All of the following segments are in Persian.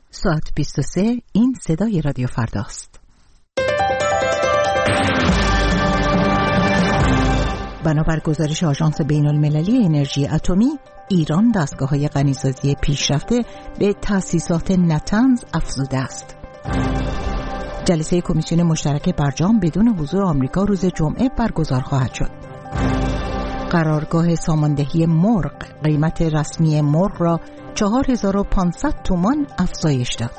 ساعت 23 این صدای رادیو فرداست. بنابر گزارش آژانس بین‌المللی انرژی اتمی، ایران دستگاه‌های غنیسازی پیشرفته به تأسیسات نتنز افزوده است. جلسه کمیسیون مشترک برجام بدون حضور آمریکا روز جمعه برگزار خواهد شد. قرارگاه ساماندهی مرغ قیمت رسمی مرغ را 4500 تومان افزایش داد.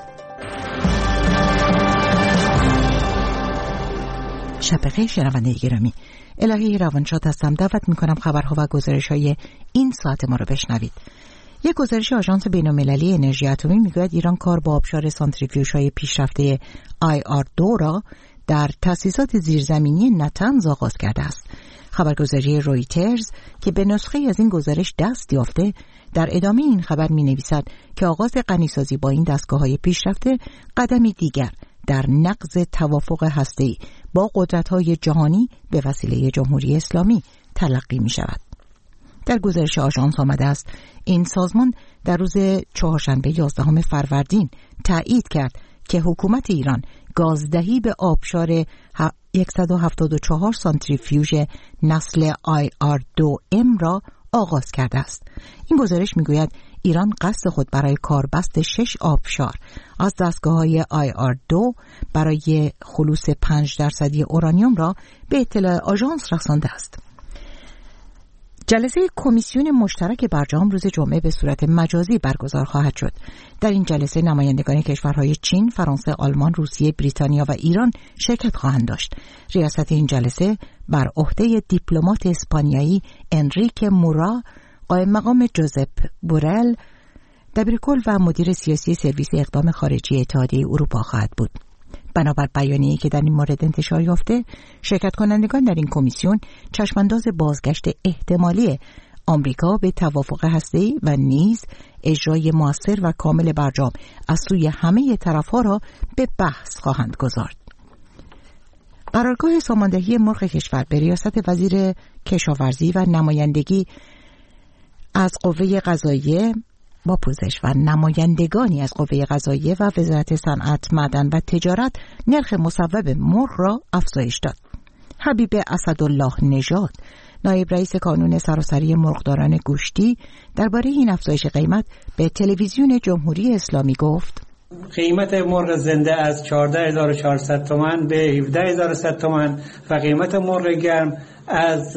شب بخیر شنونده گرامی، الهی روانشاد هستم. دعوت میکنم خبرها و گزارش‌های این ساعت ما رو بشنوید. یک گزارش آژانس بین‌المللی انرژی اتمی میگوید ایران کار با آبشار سانتریفیوژهای پیشرفته IR2 را در تأسیسات زیرزمینی نتنز آغاز کرده است. خبرگزاری رویترز که به نسخه از این گزارش دست یافته در ادامه این خبر می‌نویسد که آغاز غنیسازی با این دستگاه‌های پیشرفته قدمی دیگر در نقض توافق هسته‌ای با قدرت‌های جهانی به وسیله جمهوری اسلامی تلقی می‌شود. در گزارش آژانس آمده است این سازمان در روز چهارشنبه 11 فروردین تایید کرد که حکومت ایران گازدهی به آبشار 174 سانتریفیوژ نسل IR2M را آغاز کرده است. این گزارش میگوید ایران قصد خود برای کاربست 6 آبشار از دستگاه‌های IR2 برای خلوص 5% اورانیوم را به اطلاع آژانس رسانده است. جلسه کمیسیون مشترک برجام روز جمعه به صورت مجازی برگزار خواهد شد. در این جلسه نمایندگان کشورهای چین، فرانسه، آلمان، روسیه، بریتانیا و ایران شرکت خواهند داشت. ریاست این جلسه بر عهده دیپلمات اسپانیایی انریک مورا، قائم مقام جوزپ بورل، دبیرکل و مدیر سیاسی سرویس اقدام خارجی اتحادیه اروپا خواهد بود. بنابر بیانیه‌ای که در این مورد انتشار یافته، شرکت کنندگان در این کمیسیون چشمانداز بازگشت احتمالی آمریکا به توافق هسته‌ای و نیز اجرای مؤثر و کامل برجام از سوی همه طرف‌ها را به بحث خواهند گذارد. قرارگاه ساماندهی مرغ کشور به ریاست وزیر کشاورزی و نمایندگی از قوه قضاییه با پوزش و نمایندگانی از قوه قضاییه و وزارت صنعت، معدن و تجارت نرخ مصوب مرغ را افزایش داد. حبیب اسدالله نژاد، نایب رئیس کانون سراسری مرغداران گوشتی، درباره این افزایش قیمت به تلویزیون جمهوری اسلامی گفت: قیمت مرغ زنده از 14400 تومان به 17100 تومان و قیمت مرغ گرم از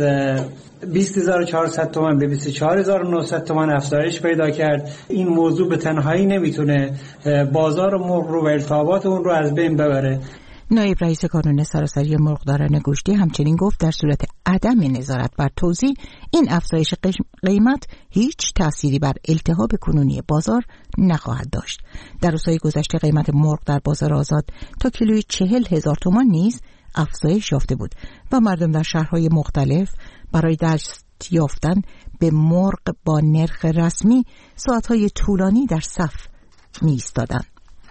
20400 تومان به 24900 تومان افزایش پیدا کرد. این موضوع به تنهایی نمیتونه بازار مرغ رو و التهابات اون رو از بین ببره. نایب رئیس کانون سراسری مرغداران گوشتی همچنین گفت در صورت عدم نظارت بر توزیع، این افزایش قیمت هیچ تأثیری بر التهاب کنونی بازار نخواهد داشت. در روزهای گذشته قیمت مرغ در بازار آزاد تا کیلوی 40,000 تومان نیز افزایش یافته بود و مردم در شهرهای مختلف برای دست یافتن به مرغ با نرخ رسمی ساعتهای طولانی در صف می‌ایستادند.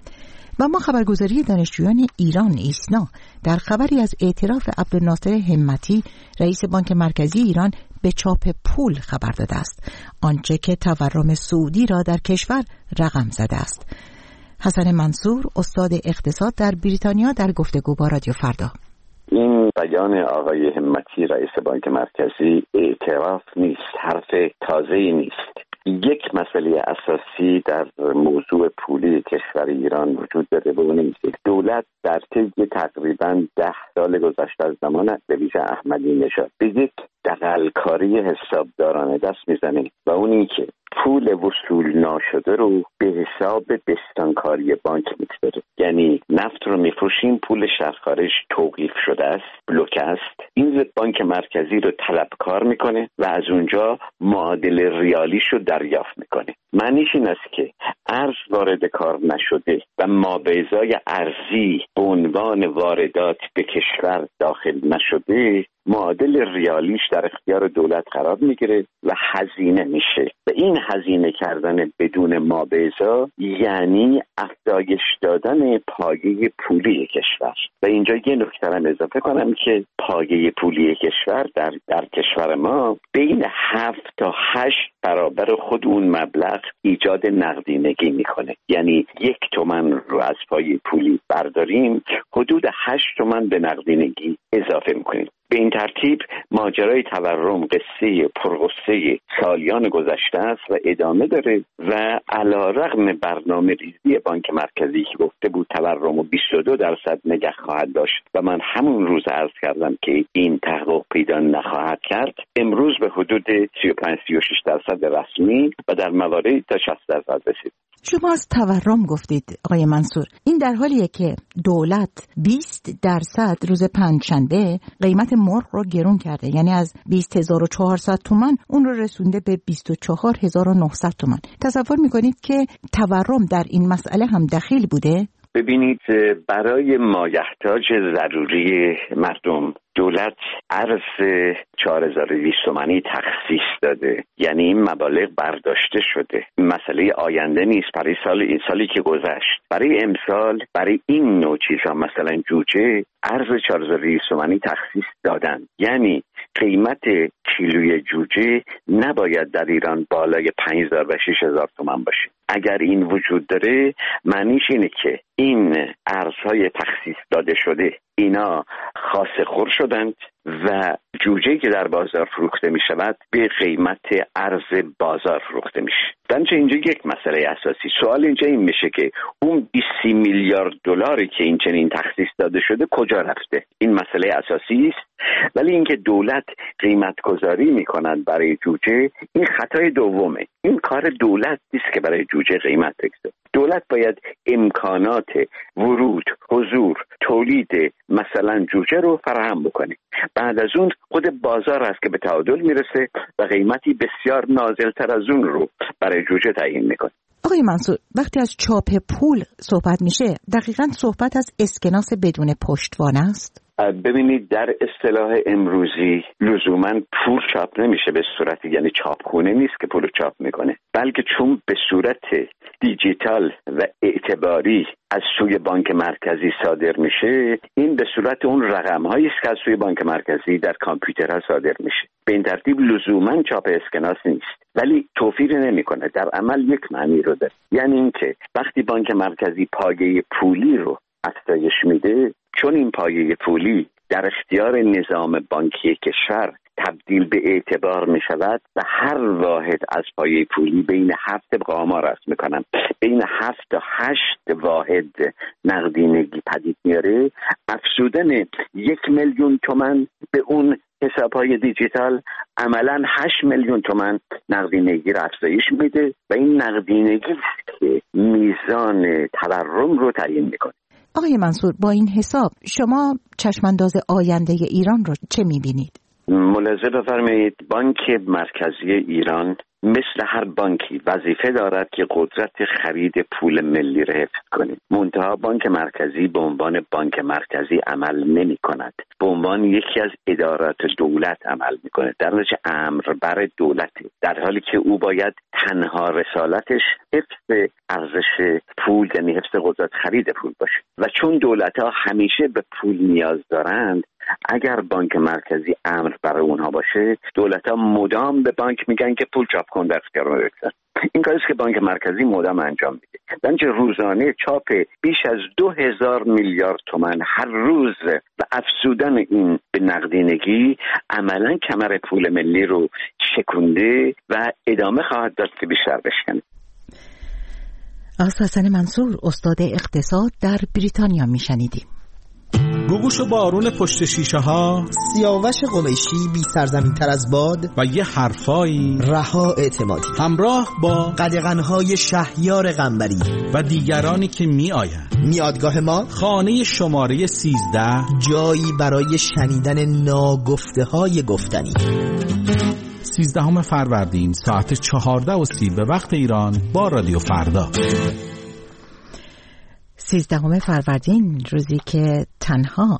و ما خبرگزاری دانشجویان ایران ایسنا در خبری از اعتراف عبدالناصر همتی رئیس بانک مرکزی ایران به چاپ پول خبر داده است، آنچه که تورم سعودی را در کشور رقم زده است. حسن منصور، استاد اقتصاد در بریتانیا، در گفتگو با رادیو فردا: این بیان آقای همتی رئیس بانک مرکزی اعتراف نیست، حرف تازه‌ای نیست. یک مسئله اساسی در موضوع پولی کشور ایران وجود داره و اون این است: دولت در طی تقریباً 10 سال گذشته از زمان رویژه احمدی نژاد به یک دغل‌کاری حسابدارانه دست میزنه و اون این که پول وصول ناشده رو به حساب بستانکاری بانک میگذاره. یعنی نفت رو میفروشیم، پول شهر خارج توقیف شده است، بلوک است، این بانک مرکزی رو طلبکار میکنه و از اونجا معادل ریالیش رو دریافت میکنه. معنیش این است که ارز وارد کار نشده و مابعضای ارزی به عنوان واردات به کشور داخل نشده، معادل ریالیش در اختیار دولت قرار میگیره و هزینه میشه. و این هزینه کردن بدون مابعضا یعنی افزایش دادن پایه پولی کشور. و اینجا یه نکته رو اضافه کنم که پایه پولی کشور در کشور ما بین 7 تا 8 برابر خود اون مبلغ ایجاد نقدینگی میکنه. یعنی 1 تومن از پایه پولی برداریم حدود 8 تومان به نقدینگی اضافه میکنیم. به این ترتیب ماجرای تورم قصه پرغصه سالیان گذشته است و ادامه داره و علیرغم برنامه ریزی بانک مرکزی که گفته بود تورم رو 22% نگه خواهد داشت و من همون روز عرض کردم که این تحقق پیدا نخواهد کرد، امروز به حدود 35-36% رسمی و در مواردی تا 60% رسید. شما از تورم گفتید آقای منصور، این در حالیه که دولت 20% روز پنجشنبه قیمت مرغ رو گرون کرده، یعنی از 20400 تومان اون رو رسونده به 24900 تومان. تصور میکنید که تورم در این مسئله هم دخیل بوده؟ ببینید، برای مایحتاج ضروری مردم دولت ارز 4200 تومانی تخصیص داده، یعنی این مبالغ برداشته شده. مسئله آینده نیست، برای این سالی که گذشت. برای امسال برای این نوع چیزها مثلا جوجه ارز 4200 تومانی تخصیص دادن، یعنی قیمت کیلوی جوجه نباید در ایران بالای 5000 و 6000 تومان باشه. اگر این وجود داره معنیش اینه که این ارزهای تخصیص داده شده اینا خاصه خور شدند و جوجه که در بازار فروخته می شود به قیمت ارز بازار فروخته میشه. درنچه اینجا یک مسئله اساسی سوال اینجا این میشه که اون 20 میلیارد دلاری که این چنین تخصیص داده شده کجا رفته؟ این مسئله اساسی است. ولی اینکه دولت قیمت گذاری میکنند برای جوجه، این خطای دومه. این کار دولت نیست که برای جوجه قیمت بگذاره. دولت باید امکانات ورود، حضور، تولید مثلا جوجه رو فراهم بکنه. بعد از اون خود بازار است که به تعادل میرسه و قیمتی بسیار نازلتر از اون رو برای جوجه تعیین میکنه. آقای منصور، وقتی از چاپ پول صحبت میشه دقیقاً صحبت از اسکناس بدون پشتوانه است؟ ببینید، در اصطلاح امروزی لزوما پول چاپ نمیشه به صورت، یعنی چاپخونه نیست که پول چاپ میکنه، بلکه چون به صورت دیجیتال و اعتباری از سوی بانک مرکزی صادر میشه، این به صورت اون رقم‌هایی است که از سوی بانک مرکزی در کامپیوترها صادر میشه. به این ترتیب لزوما چاپ اسکناس نیست، ولی توفیر نمیکنه. در عمل یک معنی رو داره، یعنی اینکه وقتی بانک مرکزی پایه پولی رو افزایش میده، چون این پایه پولی در اختیار نظام بانکی کشور تبدیل به اعتبار می شود و هر واحد از پایه پولی بین 7 آمار است میکنم، بین 7 تا 8 واحد نقدینگی پدید میاره. افزودن 1 میلیون تومان به اون حساب‌های دیجیتال عملاً 8 میلیون تومان نقدینگی را افزایش میده و این نقدینگی است که میزان تورم رو تعیین میکنه. آقای منصور، با این حساب شما چشمانداز آینده ایران رو چه میبینید؟ ملاحظه بفرمایید، بانک مرکزی ایران مثل هر بانکی وظیفه دارد که قدرت خرید پول ملی را حفظ کنه. منتها بانک مرکزی به عنوان بانک مرکزی عمل نمی کند، به عنوان یکی از ادارات دولت عمل می کند، در نتیجه امر بر دولت، در حالی که او باید تنها رسالتش حفظ ارزش پول، یعنی حفظ قدرت خرید پول باشه. و چون دولت ها همیشه به پول نیاز دارند، اگر بانک مرکزی امر برای اونها باشه، دولت ها مدام به بانک میگن که پول چاپ کن در اختیار ما بگذار. این کاریست که بانک مرکزی مدام انجام میده. بنابراین روزانه چاپ بیش از 2000 میلیارد تومان هر روز و افزودن این به نقدینگی عملا کمر پول ملی رو شکونده و ادامه خواهد داشت که بیشتر بشکنه. آقای حسن منصور، استاد اقتصاد در بریتانیا میشنیدیم. گوگوش و بارون پشت شیشه ها، سیاوش قمیشی بی سرزمین تر از باد و یه حرفایی رها اعتمادی، همراه با قدغن‌های شهیار قنبری و دیگرانی که می آیند. میادگاه ما خانه شماره 13، جایی برای شنیدن ناگفته های گفتنی. 13 فروردین ساعت 14:30 به وقت ایران با رادیو فردا. 13 فروردین، روزی که تنها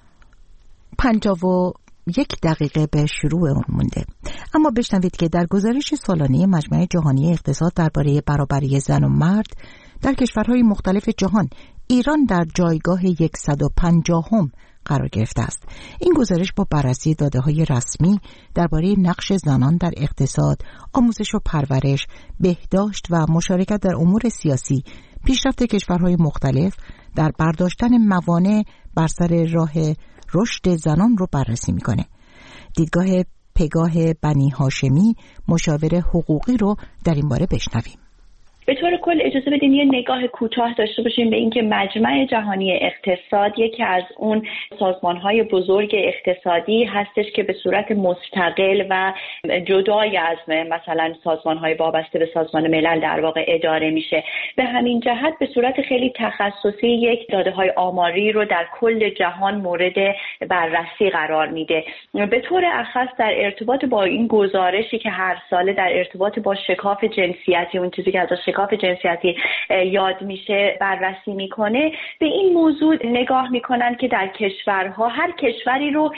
51 دقیقه به شروع اون مونده. اما بشنوید که در گزارش سالانه مجمع جهانی اقتصاد درباره برابری زن و مرد در کشورهای مختلف جهان، ایران در جایگاه 150 قرار گرفته است. این گزارش با بررسی داده‌های رسمی درباره نقش زنان در اقتصاد، آموزش و پرورش، بهداشت و مشارکت در امور سیاسی، پیشرفت کشورهای مختلف در برداشتن موانع بر سر راه رشد زنان رو بررسی میکنه. دیدگاه پگاه بنی هاشمی، مشاور حقوقی رو در این باره بشنویم. به طور کل اجازه بدین یه نگاه کوتاه داشته باشیم به اینکه مجمع جهانی اقتصاد یکی از اون سازمان‌های بزرگ اقتصادی هستش که به صورت مستقل و جدای از مثلا سازمان‌های وابسته به سازمان ملل در واقع اداره میشه. به همین جهت به صورت خیلی تخصصی یک داده‌های آماری رو در کل جهان مورد بررسی قرار میده. به طور اخص در ارتباط با این گزارشی که هر ساله در ارتباط با شکاف جنسیتی، اون چیزی که از شکاف جنسیتی یاد میشه، بررسی میکنه، به این موضوع نگاه میکنن که در کشورها هر کشوری رو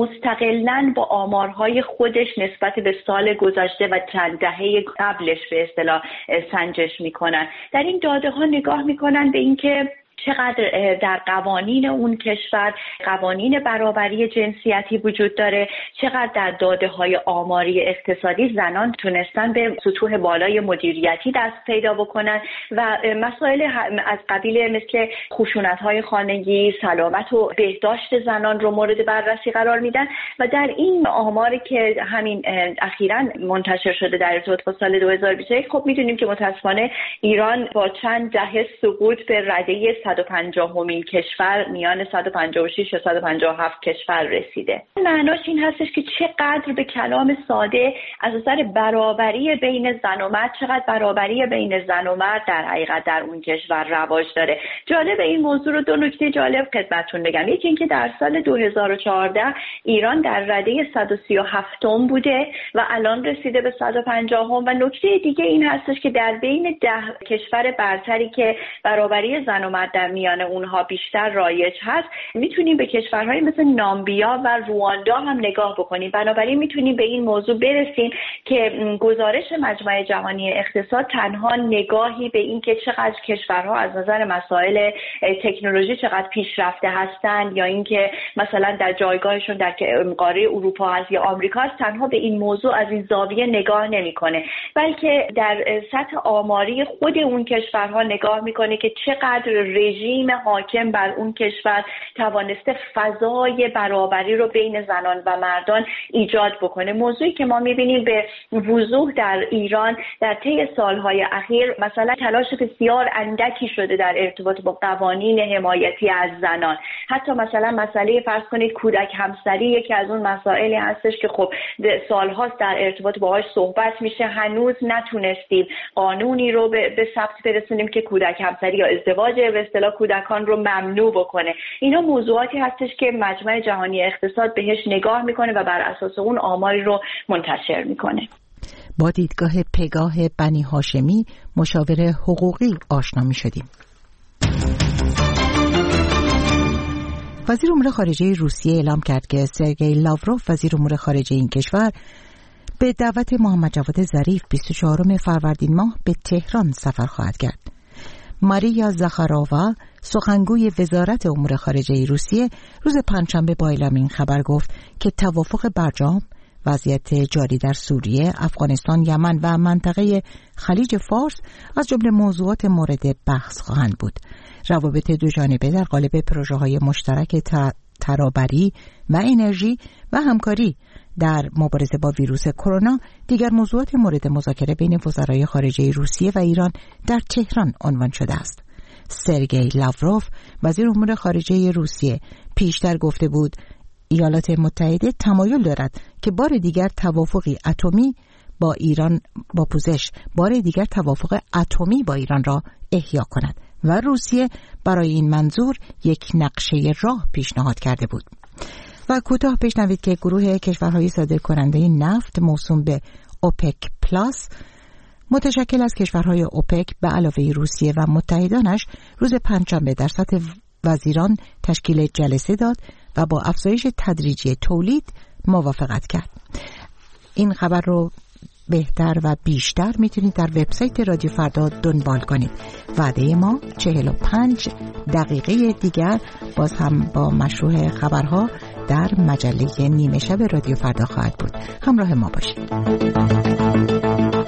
مستقلاً با آمارهای خودش نسبت به سال گذشته و چند دهه قبلش به اصطلاح سنجش میکنن. در این داده ها نگاه میکنن به اینکه چقدر در قوانین اون کشور قوانین برابری جنسیتی وجود داره، چقدر در داده‌های آماری اقتصادی زنان تونستن به سطوح بالای مدیریتی دست پیدا بکنن و مسائل از قبیل مثل خشونت‌های خانگی، سلامت و بهداشت زنان رو مورد بررسی قرار میدن. و در این آماری که همین اخیراً منتشر شده در ارتباط با سال 2021، خب میدونیم که متأسفانه ایران با چند دهه سقوط به رده 150مین کشور میان 156 و 157 کشور رسیده. معناش این هستش که چقدر به کلام ساده از نظر برابری بین زن و مرد، چقدر برابری بین زن و مرد در حقیقت در اون کشور رواج داره. جالب این موضوع رو دو نکته جالب خدمتتون بگم. یکی اینکه در سال 2014 ایران در رده 137م بوده و الان رسیده به 150م. و نکته دیگه این هستش که در بین 10 کشور برتری که برابری زن و مرد در میان اونها بیشتر رایج هست، میتونیم به کشورهای مثل نامبیا و رواندا هم نگاه بکنیم. بنابراین میتونیم به این موضوع برسیم که گزارش مجمع جهانی اقتصاد تنها نگاهی به این که چقدر کشورها از نظر مسائل تکنولوژی چقدر پیشرفته هستند یا اینکه مثلا در جایگاهشون در قاره اروپا هست یا آمریکا هست، تنها به این موضوع از این زاویه نگاه نمیکنه، بلکه در سطح آماری خود اون کشورها نگاه میکنه که چقدر رژیم حاکم بر اون کشور توانسته فضای برابری رو بین زنان و مردان ایجاد بکنه. موضوعی که ما میبینیم به وضوح در ایران در طی سالهای اخیر، مثلا تلاش بسیار اندکی شده در ارتباط با قوانین حمایتی از زنان. حتی مثلا مسئله فرض کنید کودک همسری یکی از اون مسائلی هستش که خب سالهاست در ارتباط باهاش صحبت میشه، هنوز نتونستیم قانونی رو به ثبت برسونیم که کودک همسری یا ازدواج به اصطلاح کودکان رو ممنوع بکنه. اینا موضوعاتی هستش که مجمع جهانی اقتصاد بهش نگاه میکنه و بر اساس اون آماری رو منتشر میکنه. با دیدگاه پگاه بنی هاشمی، مشاور حقوقی آشنا میشدیم. وزیر امور خارجه روسیه اعلام کرد که سرگئی لاوروف، وزیر امور خارجه این کشور، به دعوت محمد جواد ظریف 24 فروردین ماه به تهران سفر خواهد کرد. ماریا زاخارووا، سخنگوی وزارت امور خارجه روسیه، روز پنجشنبه با اعلام این خبر گفت که توافق برجام، وضعیت جاری در سوریه، افغانستان، یمن و منطقه خلیج فارس از جمله موضوعات مورد بحث خواهند بود. روابط دو جانبه در قالب پروژه‌های مشترک ترابری و انرژی و همکاری در مبارزه با ویروس کرونا دیگر موضوعات مورد مذاکره بین وزرای خارجه روسیه و ایران در تهران عنوان شده است. سرگئی لاوروف، وزیر امور خارجه روسیه، پیشتر گفته بود ایالات متحده تمایل دارد که بار دیگر توافقی اتمی با ایران با پوزش بار دیگر توافق اتمی با ایران را احیا کند و روسیه برای این منظور یک نقشه راه پیشنهاد کرده بود. و کوتاه بشنوید که گروه کشورهای صادرکننده نفت موسوم به اوپک پلاس، متشکل از کشورهای اوپک به علاوه روسیه و متحدانش، روز پنجشنبه در سطح وزیران تشکیل جلسه داد و با افزایش تدریجی تولید موافقت کرد. این خبر رو بهتر و بیشتر میتونید در وبسایت رادیو فردا دنبال کنید. وعده ما 45 دقیقه دیگر باز هم با مشروع خبرها در مجله نیمه شب رادیو فردا خواهد بود. همراه ما باشید.